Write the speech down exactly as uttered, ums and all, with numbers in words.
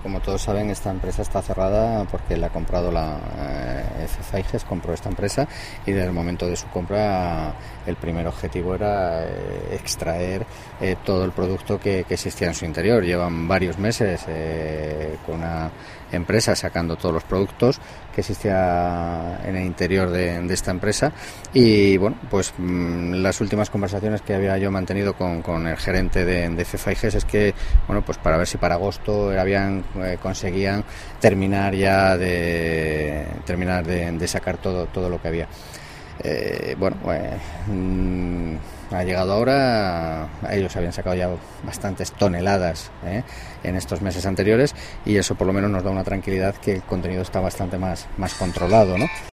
como todos saben, esta empresa está cerrada porque la ha comprado la eh, F F I G E S, compró esta empresa, y desde el momento de su compra el primer objetivo era eh, extraer eh, todo el producto que, que existía en su interior. Llevan varios meses eh, con una empresa sacando todos los productos que existía en el interior de, de esta empresa, y bueno, pues mmm, las últimas conversaciones que había yo mantenido con, con el gerente de, de F F I G E S es que, bueno, pues para ver si para agosto habían eh, conseguían terminar ya de terminar de, de sacar todo todo lo que había. Eh, bueno, eh, mmm, ha llegado ahora, ellos habían sacado ya bastantes toneladas eh, en estos meses anteriores, y eso por lo menos nos da una tranquilidad que el contenido está bastante más, más controlado, ¿no?